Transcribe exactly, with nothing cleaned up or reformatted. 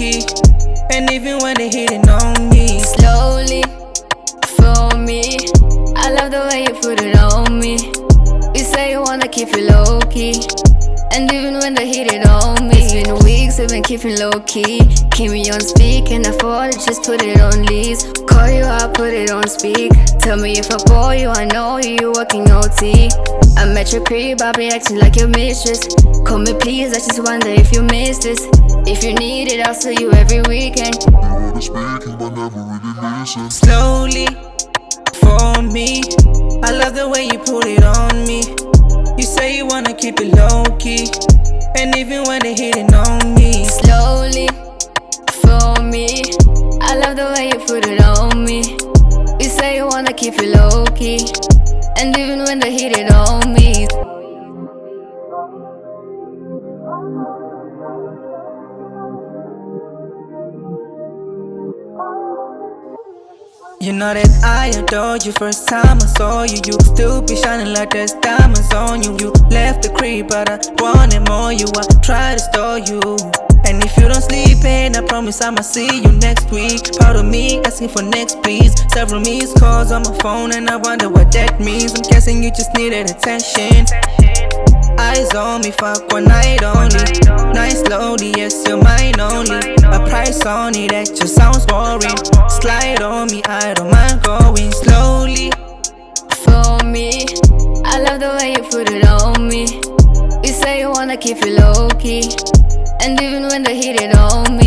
key. And even when they hitting on me, slowly, for me. I love the way you put it on me. You say you wanna keep it low key. And even when they hit it on me, it's been weeks, we've been keeping low key. Keep me on speak, and I afford it, just put it on lease. Call you out, put it on speak. Tell me if I bore you, I know you, you working O T. I'm at your crib, I'll be acting like your mistress. Call me please, I just wonder if you miss this. If you need it, I'll see you every weekend. You wanna speak, but never really listen. slowly, for me. I love the way you put it on me. You say you wanna keep it low key. And even when they hitting on me, slowly, for me. I love the way you put it on me. You say you wanna keep it low key. And even when they hit it on me, you know that I adored you first time I saw you. You still be shining like there's diamonds on you. You left the crib but I wanted more you. I try to store you. And if you don't sleep in, I promise I'ma see you next week. Proud of me, asking for next please. Several missed calls on my phone and I wonder what that means. I'm guessing you just needed attention. Eyes on me, fuck one night only. Nice slowly, yes, you're mine only. A price on it, that just sounds boring. Slide on me, I don't mind going slowly. for me. I love the way you put it on me. You say you wanna keep it low key. And even when they hit it on me,